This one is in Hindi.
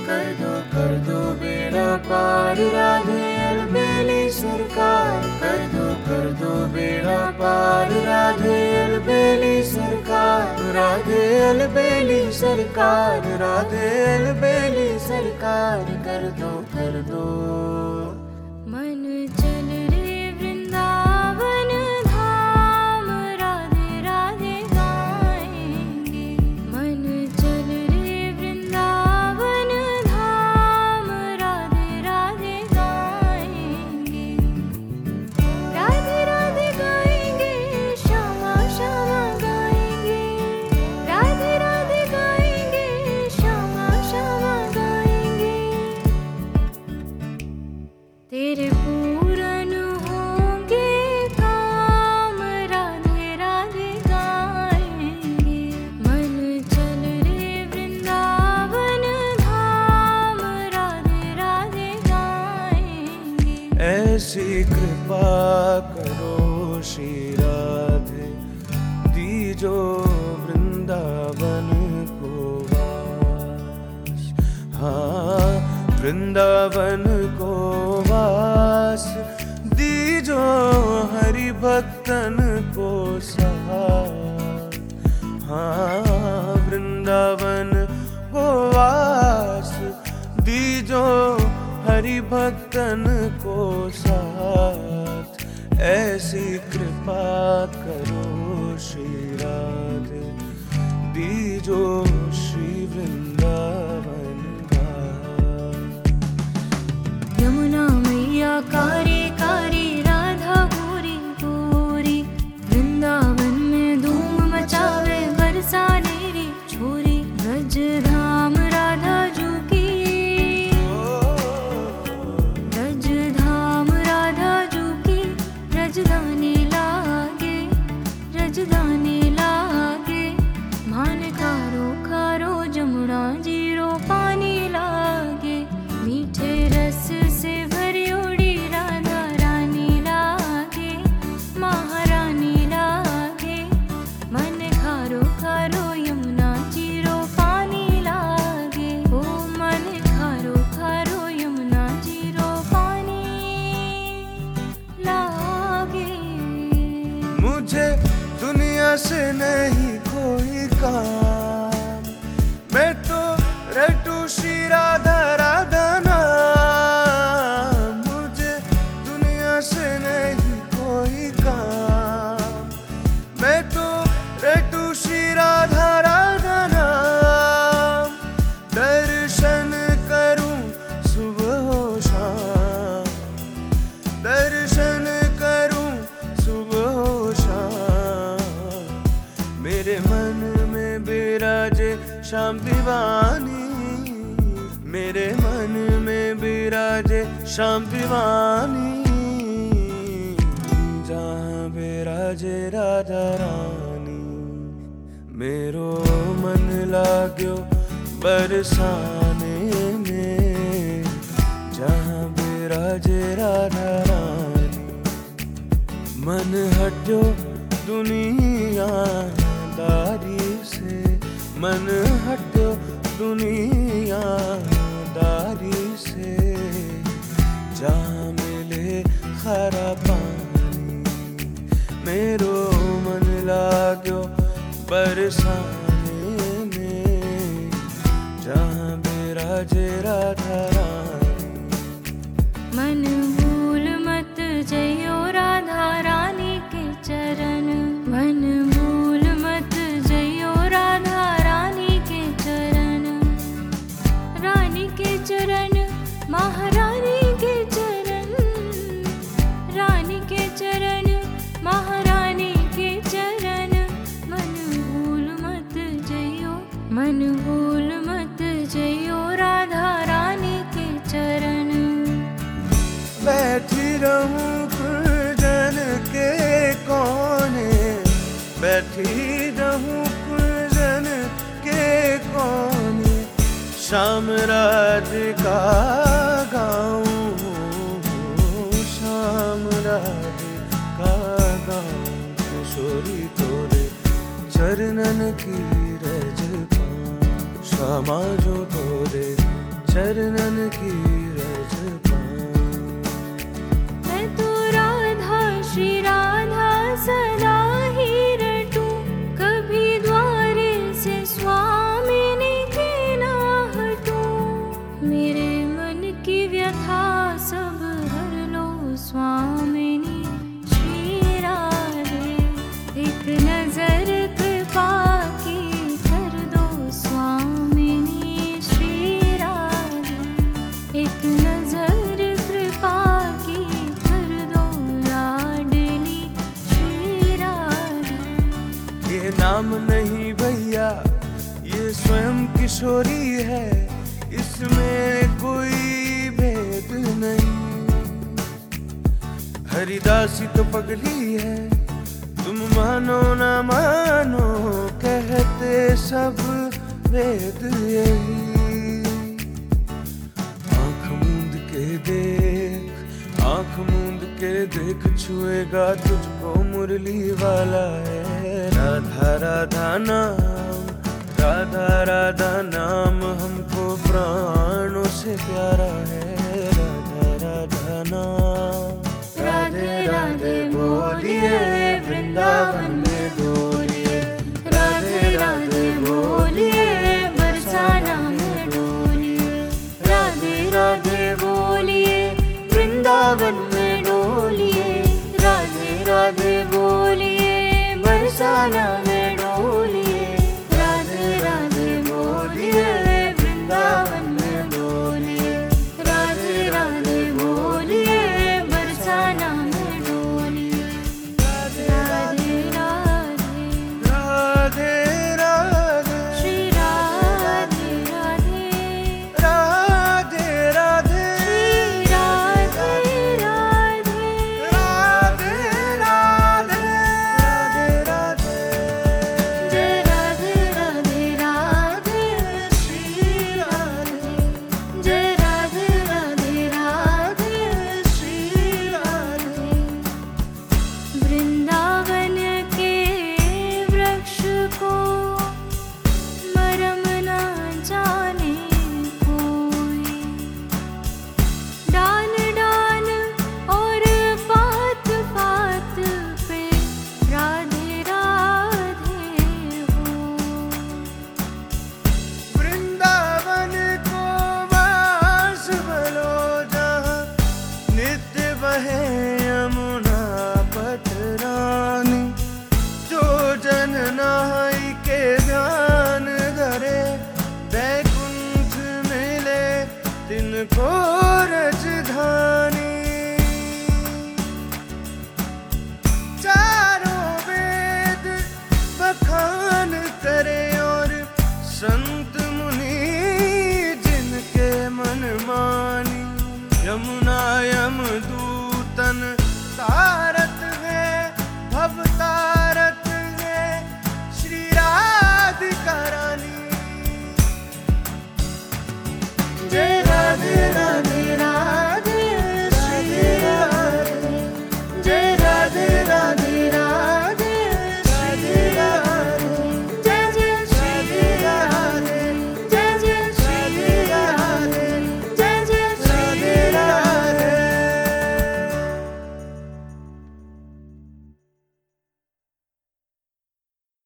कर दो बेड़ा पार राधे अलबेली सरकार, कर दो बेड़ा पार राधे अलबेली सरकार, राधे अलबेली सरकार, राधे अलबेली सरकार, कर दो। मन चल रे वृंदावन धाम, राधे राधे गाएंगे। मन चल रे वृंदावन धाम, राधे राधे गाएंगे। राधे राधे गाएंगे, श्यामा श्यामा गाएंगे। राधे राधे गाएंगे, श्यामा श्यामा गाएंगे। तेरे पूरन होंगे काम, राधे राधे गाएंगे। मन चल रे वृंदावन धाम, राधे राधे गाएंगे। ऐसी कृपा करो श्री राधे, दीजो वृंदावन को वास। हाँ, वृंदावन को वास, दीजो हरि भक्तन को साथ। हाँ, वृंदावन को वास, दीजो हरि भक्तन को साथ। ऐसी कृपा करो श्री राधे, दीजो श्री वृंदावन का। यमुना मैया कारी कारी, राधा गोरी गोरी। वृंदावन में धूम मचावे, बरसाने रे छोरी। ब्रज धाम राधा जू की, ब्रज धाम राधा जू की। रजदानी लागे, रजदानी लागे। मान खारो खारो जमुना जीरो पानी लागे। मीठे रस से भरी उड़ी राधा रानी लागे, महारानी लागे। मन खारो खारो यमुना जीरो पानी लागे। ओ मन खारो खारो यमुना जीरो पानी लागे। मुझे दुनिया से नहीं कोई काम, मैं तो रटू श्री राधा राधा नाम। मुझे दुनिया से नहीं कोई काम, मैं तो रटू श्री राधा राधा नाम। दर्शन करूं सुबह हो शाम, दर्शन करूं सुबह हो शाम। मेरे मन में बिराजे श्याम दीवानी, मेरे मन में बिराजे श्याम दीवानी। जहाँ बिराजे राधा रानी, मेरो मन लाग्यो बरसाने में। जहाँ बिराजे राधा रानी, मन हटो दुनियादारी से, मन हटो दुनियादारी से। जहाँ मिले खारा पानी, मेरो मन लाग्यो बरसाने में। जहाँ बिराजे राधा रानी। मन भूल मत जइयो राधा रानी के चरण। मन भूल मत जइयो राधा रानी के चरण। रानी के चरण, महारानी के चरण। रानी के चरण, महारानी के चरण। मन भूल मत जइयो, मन भूल मत जइयो राधा रानी के चरण। बैठी रहूं कुंजन के कोने, बैठी रहूं कुंजन के कोने। श्याम राधिका गाऊं, श्याम राधिका गाऊं। किशोरी तोरे चरणन की रज पाऊं, श्यामा जो तोरे चरणन की रज पाऊं। मैं तो राधा श्री राधा सदा ही रटूं, कभी द्वारे से स्वामिनी के ना हटूं। मेरे मन की व्यथा सब हर लो स्वामिनी श्री राधे। एक नजर कृपा की कर दो स्वामिनी श्री राधे। एक नजर कृपा की कर दो लाडली श्री राधे। ये नाम नहीं भैया, ये स्वयं किशोरी है, इसमें कोई भेद नहीं। हरिदासी तो पगली है, तुम मानो ना मानो, कहते सब वेद यही। आंख मूंद के देख, आंख मूंद के देख, छुएगा तुझको मुरली वाला है। राधा राधा नाम, राधा राधा नाम हमको प्राणों से प्यारा है। राधा राधा नाम, राधे राधे बोलिए।